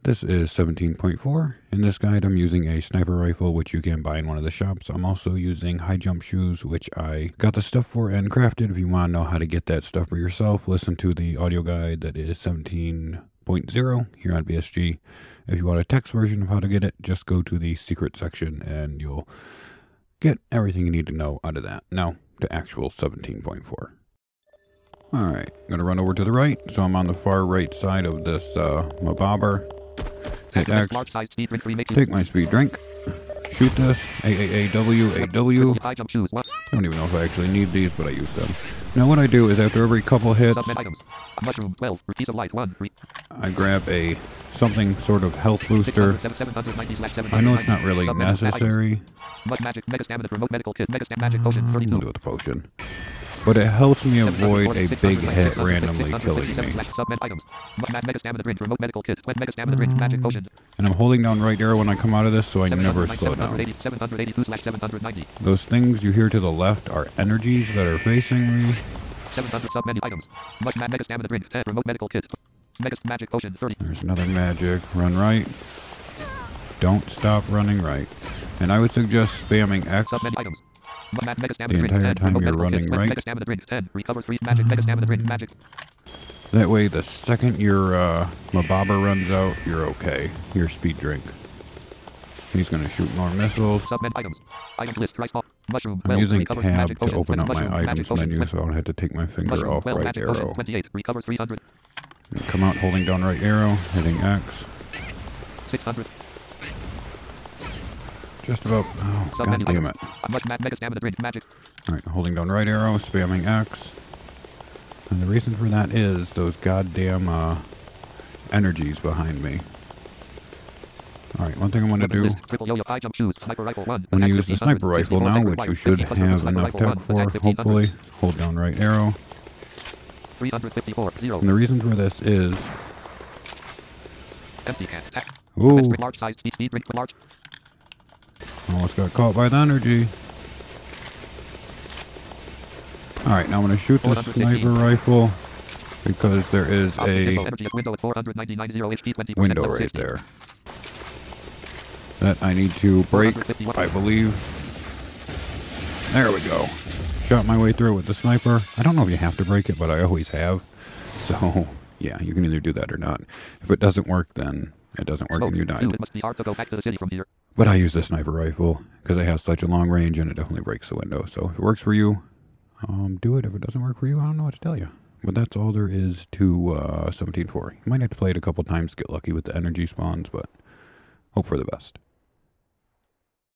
This is 17.4. In this guide, I'm using a sniper rifle, which you can buy in one of the shops. I'm also using high jump shoes, which I got the stuff for and crafted. If you want to know how to get that stuff for yourself, listen to the audio guide that is 17.0 here on BSG. If you want a text version of how to get it, just go to the secret section and you'll get everything you need to know out of that. Now, to actual 17.4. Alright, I'm going to run over to the right, so I'm on the far right side of this Mabobber. Hit X, take my speed drink, shoot this, AAAW. I don't even know if I actually need these, but I use them. Now what I do is after every couple hits, I grab a something sort of health booster. I know it's not really necessary. I'll do with the potion. But it helps me avoid a big hit randomly killing me. And I'm holding down right arrow when I come out of this so I never slow down. Those things you hear to the left are energies that are facing me. 700 sub-menu items. Mega stamina drink. 10 remote medical kit. Mega magic potion. 30. There's another magic. Run right. Don't stop running right. And I would suggest spamming X Sub-menu items. the entire time you're running right. Mega stamina drink. 10. Recovers 3 magic. Mega stamina drink. Magic. That way, the second your Mabobber runs out, you're okay. Your speed drink. He's going to shoot more missiles. Sub-menu items. Items list. Rice ball. Mushroom. I'm using tab to open up my items menu, so I don't have to take my finger off right arrow. 28. Recovers 300. Come out holding down right arrow, hitting X. 600. Just about. Oh, god damn it. Mega stamina drink. Magic. Alright, holding down right arrow, spamming X. And the reason for that is those goddamn energies behind me. Alright, one thing I'm going to do, I'm going to use the sniper rifle now, which you should have enough tech for, hopefully. Hold down right arrow. 354. And the reason for this is... Ooh. Almost got caught by the energy. Alright, now I'm going to shoot this sniper rifle because there is a window right there that I need to break, I believe. There we go. Shot my way through with the sniper. I don't know if you have to break it, but I always have. So, yeah, you can either do that or not. If it doesn't work, then it doesn't work and you die. But I use the sniper rifle because it has such a long range and it definitely breaks the window. So if it works for you, do it. If it doesn't work for you, I don't know what to tell you. But that's all there is to 17.4. You might have to play it a couple times to get lucky with the energy spawns, but hope for the best.